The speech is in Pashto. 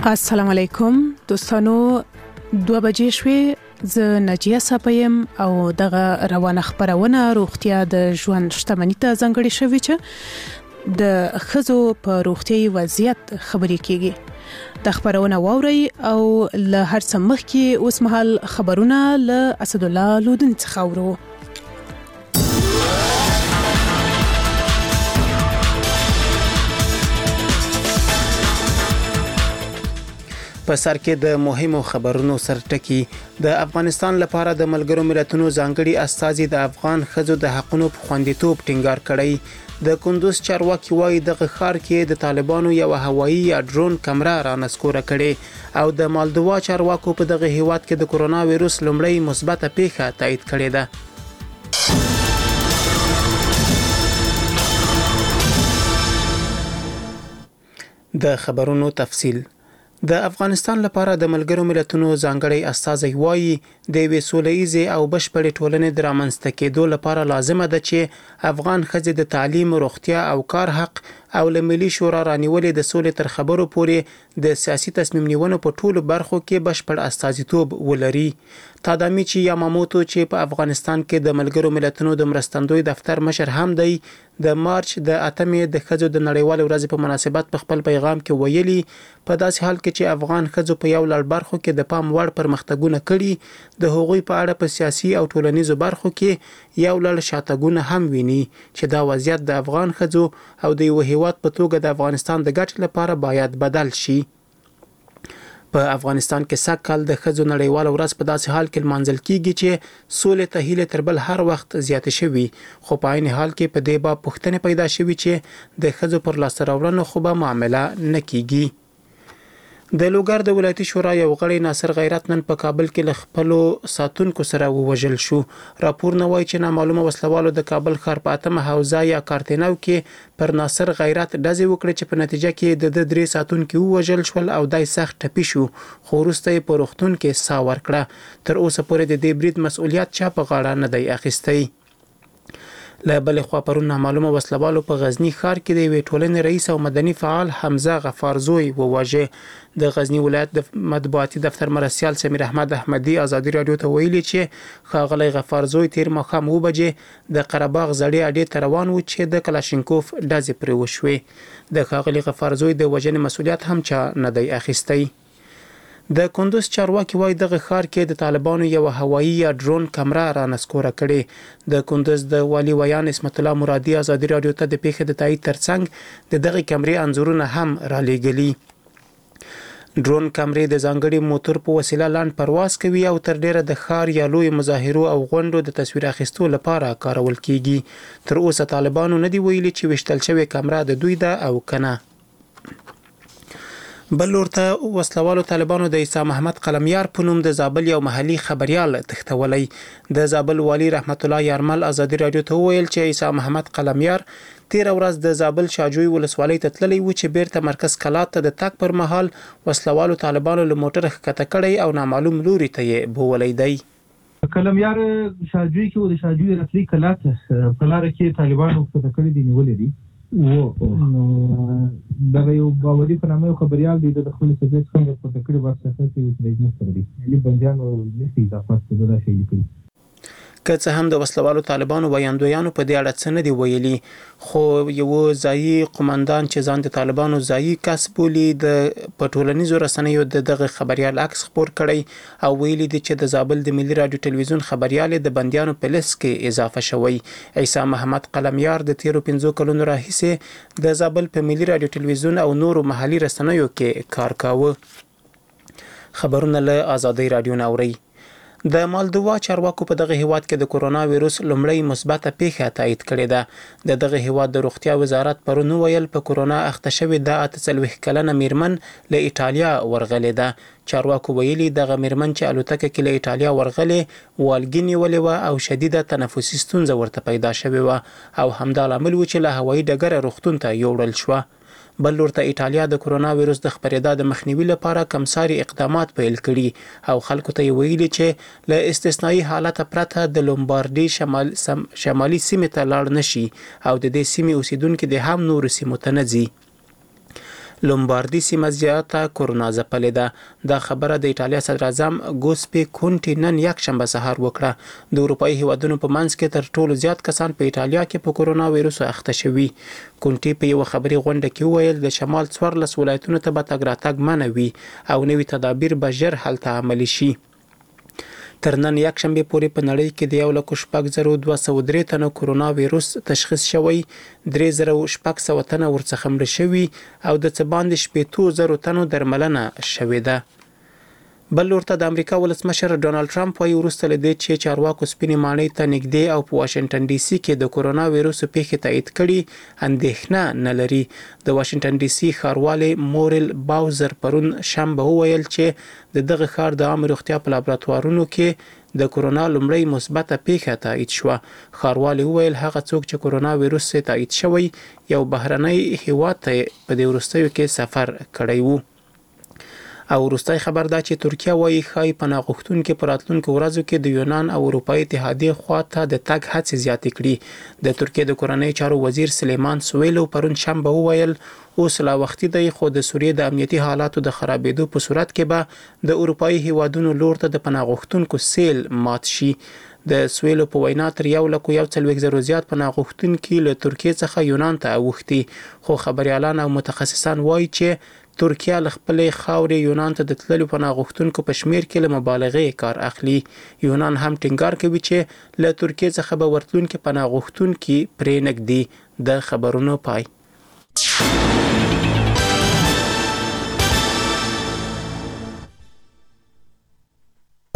السلام علیکم دوستانو 2 بجې شوې ز نجیه صاحب او دغه روانه خبرونه روغتیا د ژوند شتمنۍ ته ځانګړې شوې چې د خزو په روغتیايي وضعیت خبرې کیږي د خبرونه واوري او له هر څه مخکې اوس مهال خبرونه له اسد الله لودن څخه اورو. په سر کې د مهمو خبرونو سرټکی د افغانستان لپاره د ملګرو ملتونو ځانګړي استازي د افغان ښځو د حقوقو په خوندیتوب ټینګار کړی. د کندوز چارواکي وایي د غخار کې د طالبانو یو هوایي یا ډرون کمره را نسکوره کړي او د مالدوا چارواکو په دغه هیواد کې د کورونا وایروس لومړی مثبته پیښه تایید کړې ده. د خبرونو تفصیل. د افغانستان لپاره د ملګرو ملتونو ځانګړي استازي وایي د وې سولېزي او بشپړې ټولنې د رامنځته کېدو لپاره لازمه ده چې افغان ښځې د تعلیم، روغتیا او کار حق او له ملي شورا رانیولې د سولې تر خبرو پورې د سیاسي تصمیم نیونو په ټولو برخو کې بشپړ استازیتوب ولري. تادامیچی یاماموتو چې په افغانستان کې د ملګرو ملتونو د مرستندوی دفتر مشر هم دی د مارچ د 8مې د ښځو د نړیوال ورځې په مناسبت په خپل پیغام کې ویلي په داسې حال کې چې افغان ښځو په یو لړ برخو کې د پام وړ پرمختګونه کړي د هغوی په اړه په سیاسي او ټولنیزو برخو کې یو لړ شاتګونه هم ویني چې دا وضعیت د افغان ښځو او د یو هیواد په توګه د افغانستان د ګټې لپاره باید بدل شي. په افغانستان کې سږکال د ښځو نړیوال ورځ په داسې حال کې لمانځل کیږي چې سولې ته هیله تر بل هر وخت زیاته شوي خو په عین حال کې په دې باب پوښتنې پیدا شوي چې د ښځو پر لاسته راوړنو خو به معامله نه کیږي. د لوګر د ولایتي شورا یو غړی ناصر غیرت نن په کابل کې له خپلو ساتونکو سره ووژل شو. راپور نه وایي چې نامعلومه وسلوالو د کابل ښار په 8مه حوزه یا کارتینو کې پر ناصر غیرت ډزې وکړې چې په نتیجه کې د 3 ساتونکو ووژل شول او دای سخت ټپي شو خو وروسته یې په روغتون کې ساه ورکړه. تر اوسه پورې د دې برید مسؤلیت چا په غاړه نه دی اخیستی. له بلې خوا پرون نامعلومه وسلوالو په غزنی ښار کې د یوې ټولنې رئیس او مدني فعال حمزه غفارزوی وواژه. د غزنی ولایت د مطبوعاتي دفتر مرستیال سمیر احمد احمدي ازادي رادیو ته ویلي چې ښاغلی غفارزوی تیر ماښام 9 بجې د قره باغ زړې اډې ته روان و چې د کلاشینکوف ډزې پرې وشوې. د ښاغلي غفارزوی د وژنې مسؤلیت هم چا نه دی اخیستی. د کندوز چارواکي وایي دغه ښار کې د طالبانو یو هوایي یا ډرون کمره را نسکوره کړي. د کندوز د والي ویان اسمت الله مرادي ازادي رادیو ته د پیښې د تایید ترڅنګ د دغه کمرې انځورونه هم را لېږلي. ډرون کمرې د ځانګړي موټر په وسیله لاند پرواز کوي او تر ډیره د ښار یا لوی مظاهرو او غونډو د تصویر اخیستو لپاره کارول کیږي. تر اوسه طالبانو نه دی ویلي چې وشتل شوی کمره د دوی ده او کنه. بل ورته وسلوالو طالبانو د عیسی محمد قلمیار په نوم د زابل یو محلي خبريال تختولی. د زابل والی رحمت الله یارمل ازادي رادیو ته ویل چې عیسی محمد قلمیار تیر ورځ د زابل شاجوی ولسوالۍ ته تللی و چې بیرته مرکز کلات ته د تک پر مهال وسلوالو طالبانو له موټر ښکته کړی او نامعلوم لوري ته یې بولی دی. قلمیار شاجوی کې د شاجوی رسلي کلات په لار کې طالبانو ښکته کړی دی نیولې دي دغه یو باوري په نامه یو خبريال دی د خپل سبیت څنګه په تکړه واسطه کې وسلې مستر دي علي بنجان او نسي اضافه څه دا شي لیکي. که څه هم د وسلوالو طالبانو ویاندویانو په دې اړه څه نه دی ویلي خو یو ځایي قومندان چې ځان د طالبانو ځایي کس بولي د په ټولنیزو رسنیو دغه خبريال عکس خپور کړی او ویلي دی چې د زابل د ملي رادیو ټلویزیون خبريال د بندیانو په لیست کې اضافه شوی. عیسی محمد قلمیار د 15 کلونو راهیسې د زابل په ملي رادیو ټلویزیون او نورو محلي رسنیو کې کار کاوه. خبرونه له آزادۍ رادیو نوري. د مالدوا چارواکو په دغه هیواد کې د کورونا وایروس لومړی مثبته پیښه تایید کړې ده. د دغه هیواد د روغتیا وزارت پرون ویل په کورونا اخته شوې د 48 کلنه میرمن له ایټالیا ورغلې ده. چارواکو ویلي دغه میرمن چې الوتکه کې له ایټالیا ورغلې والګي نیولې وه او شدیده تنفسي ستونزه ورته پیدا شوې وه او همدا لامل و چې له هوایي ډګره روغتون ته یوړل شوه. بل ورته ایټالیا د کورونا وایروس د خپرېدا د مخنیوي لپاره کمساري اقدامات پیل کړي او خلکو ته ویلي چې له استثنایی حالت پرته د لومبارډي شمالي سیمې ته لاړ نشي او د دې سیمې اوسیدونکو د هم نور سیمو ته نه ځي. لومباردي سیمه زیاته کورونا ځپلې ده. دا خبره د ایټالیا صدر اعظم ګوسپي کونټي نن یکشنبه سهار وکړه. د اروپایي هیوادونو په منځ کې تر ټولو زیات کسان په ایټالیا کې په کورونا وایروس اخته شوي. کونټي په یو خبري غونډه کې وویل د شمال 14 ولایتونو ته به تګ راتګ منع وي او نوي تدابیر به ژر هلته عملي شي. تر نن یکشنبه پورې په نړۍ کې د 1,203 تنو کورونا وایروس تشخیص شوی، 3,600 تنه ورڅخه مړه شوي او د څه باندې 70,000 تنو درملنه شوې ده. بل لورته د امریکا ولسمشر ډونالد ټرمپ وايي وروسته له دې چې چارواکو سپینې ماڼۍ ته نږدې او په واشنگټن ډي سي کې د کورونا وایروس پیښې تایید کړي اندېښنه نه لري. د واشنگټن ډي سي ښاروالي مورل باوزر پرون شنبه وویل چې دغه ښار د عامه روغتیا په لابراتوارونو کې د کورونا لومړی مثبته پیښه تایید شوه. ښاروالي وویل هغه څوک چې کورونا وایروس تایید شوی یو بهرنی هیواد ته په دې وروستیو کې سفر کړی وو. او وروستۍ خبر دا چې ترکیه وايي ښایي پناه غوښتونکي په راتلونکو ورځو کې د یونان او اروپایي اتحادیې خواته د تګ هڅې زیاتې کړي. د ترکیه د کورنۍ چارو وزیر سلیمان سویلو پرون شنبه وویل اوس لا وختي دی خو د سوریې د امنیتي حالاتو د خرابېدو په صورت کې به د اروپایي هیوادونو لور ته د پناه غوښتونکو سیل مات شي. د سویلو په وینا تر 1,40,000 زیات پناه غوښتونکي له ترکیې څخه یونان ته اوښتي، خو خبريالان او متخصصان وایي چې ترکیه له خپلې خاورې یونان ته د تللو پناه غوښتونکو په شمیر کې له مبالغې کار اخلي. یونان هم ټینګار کوي چې له ترکیې څخه به ورتلونکي پناه غوښتونکي پرې نږدې. د خبرونو پای.